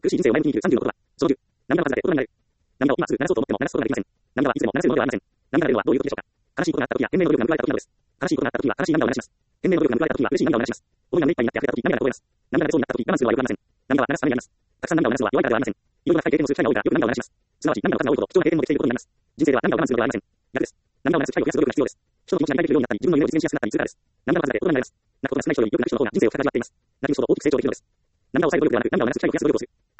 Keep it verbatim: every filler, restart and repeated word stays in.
苦しい人生を前向きに生きるさんじゅうの言葉。そのじゅう。涙は数だけ言葉になる。涙を今すぐ流そうと思っても流すことができません。涙はいつでも流せるものではありません。涙が出るのはどういう時でしょうか。悲しいことがあった時や天命の努力が報われた時などです。悲しいことがあった時は悲しい涙を流します。天命の努力が報われた時は嬉しい涙を流します。思いが目いっぱいになって溢れた時涙がこぼれます。涙が出そうになった時我慢するのはよくありません。涙は流すためにあります。たくさん涙を流すのは弱いからではありません。いろいろな深い経験をする機会が多いからよく涙を流します。すなわち涙の数が多いほど貴重な経験もできていることになります。人生では涙を我慢するのではありません。逆です。涙を流す機会を増やす努力が必要です。人の気持ちが理解できるようになったり、自分の夢を実現しやすくなったりするからです。涙の数だけ言葉になります。泣くことが少ない人よりよく泣く人の方が人生を深く味わっています。泣く人ほど大きく成長できるのです。涙を抑える努力ではなく、涙を流す機会を増やす努力をする。